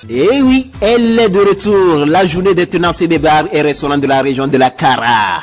Et oui, elle est de retour. La journée des tenanciers des bars et restaurants de la région de la Kara.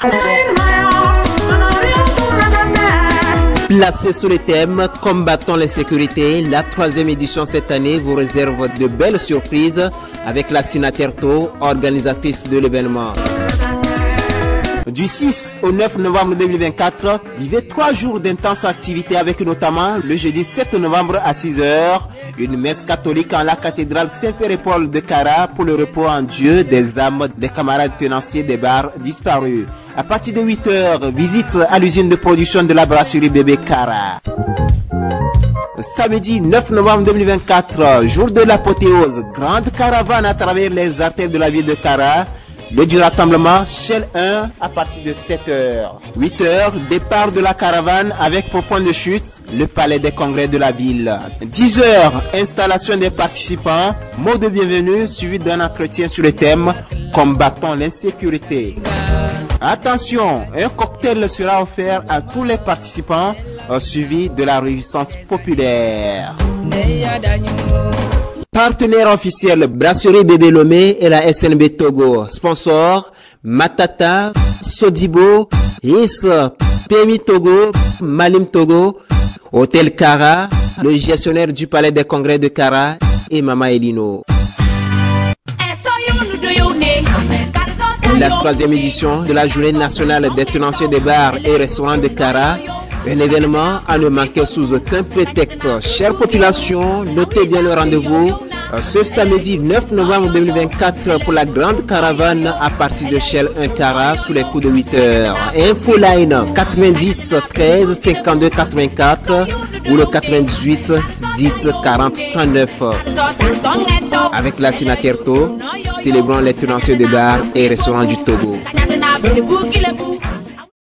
Placée sous le thème Combattons l'insécurité, la 3e édition cette année vous réserve de belles surprises avec la Sinaterto, organisatrice de l'événement. Du 6 au 9 novembre 2024, vivez 3 jours d'intenses activités avec notamment le jeudi 7 novembre à 6h, une messe catholique en la cathédrale Saint-Père et Paul de Kara pour le repos en Dieu des âmes des camarades tenanciers des bars disparus. À partir de 8h, visite à l'usine de production de la brasserie Bébé Kara. Samedi 9 novembre 2024, jour de l'apothéose, grande caravane à travers les artères de la ville de Kara. Le du rassemblement, Shell 1 à partir de 7h. 8h, départ de la caravane avec pour point de chute le palais des congrès de la ville. 10h, installation des participants, mot de bienvenue suivi d'un entretien sur le thème Combattons l'insécurité. Attention, un cocktail sera offert à tous les participants suivi de la réjouissance populaire. Partenaire officiel, Brasserie Bébé Lomé et la SNB Togo. Sponsor, Matata, Sodibo, Is, PMI Togo, Malim Togo, Hôtel Kara, le gestionnaire du palais des congrès de Kara et Mama Elino. La 3e édition de la journée nationale des tenanciers des bars et restaurants de Kara. Un événement à ne manquer sous aucun prétexte. Chère population, notez bien le rendez-vous ce samedi 9 novembre 2024 pour la grande caravane à partir de Shell 1 Kara sous les coups de 8h. Info line 90 13 52 84 ou le 98 10 40 39. Avec la Sinaterto, célébrons les tenanciers de bars et restaurants du Togo.